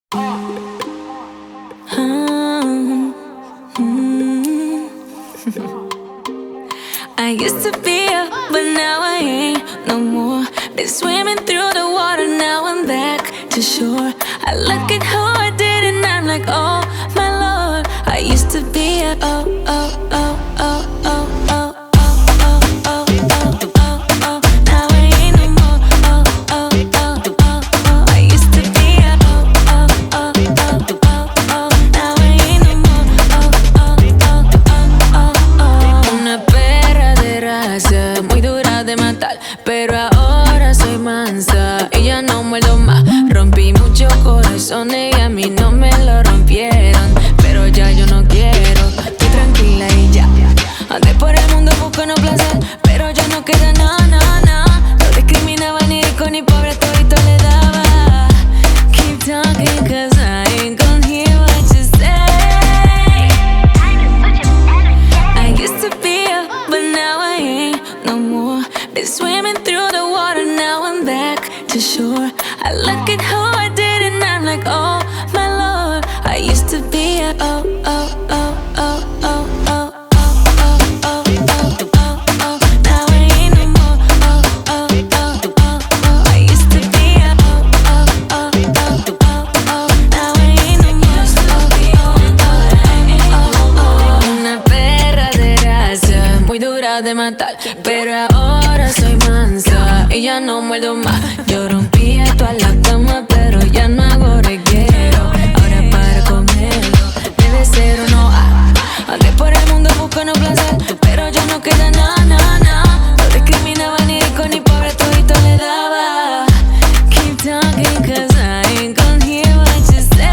I used to be up, but now I ain't no more. Been swimming through the water, now I'm back to shore. I look at who I did and I'm like, oh my lord. I used to be a oh, oh, oh, oh, oh, oh, oh, oh, oh, oh, oh. Now I ain't no more. Oh, oh, oh, oh, oh. I used to be a oh, oh, oh, oh, oh, oh. Now I ain't no more. Oh, oh, oh, oh, oh, oh. Una perra de raza, muy dura de matar, pero ahora soy mansa y ya no muerdo más. Rompí muchos corazones y a mí no me lo rompieron, pero ya yo no quiero. Estoy tranquila y ya. Andé por el mundo buscando placer, pero ya no queda nada, nada, nada. No discriminaba ni rico ni pobre, todito le daba. Keep talking cause I ain't gon' hear what you say. I used to be up, but now I ain't no more. Been swimming through the water, now I'm back to shore. I look at who I did and I'm like, oh my lord. I used to be a oh, oh, oh, oh, oh, oh, oh, oh, oh, oh, oh. Now I ain't no more. Oh, oh, oh, oh, oh. I used to be a oh, oh, oh, oh, oh, oh. Now I ain't no more. Oh, oh, oh, oh. Una perra de raza, muy dura de matar, pero ahora soy mansa y ya no muerdo más. Yo rompí esto a la cama, pero ya no hago reguero. Ahora para comerlo debe ser o no. Andé por el mundo buscando placer, pero ya no queda nada, nada, nada. No discriminaba ni rico ni pobre, todito le daba. Keep talking cause I ain't gon' hear what you say.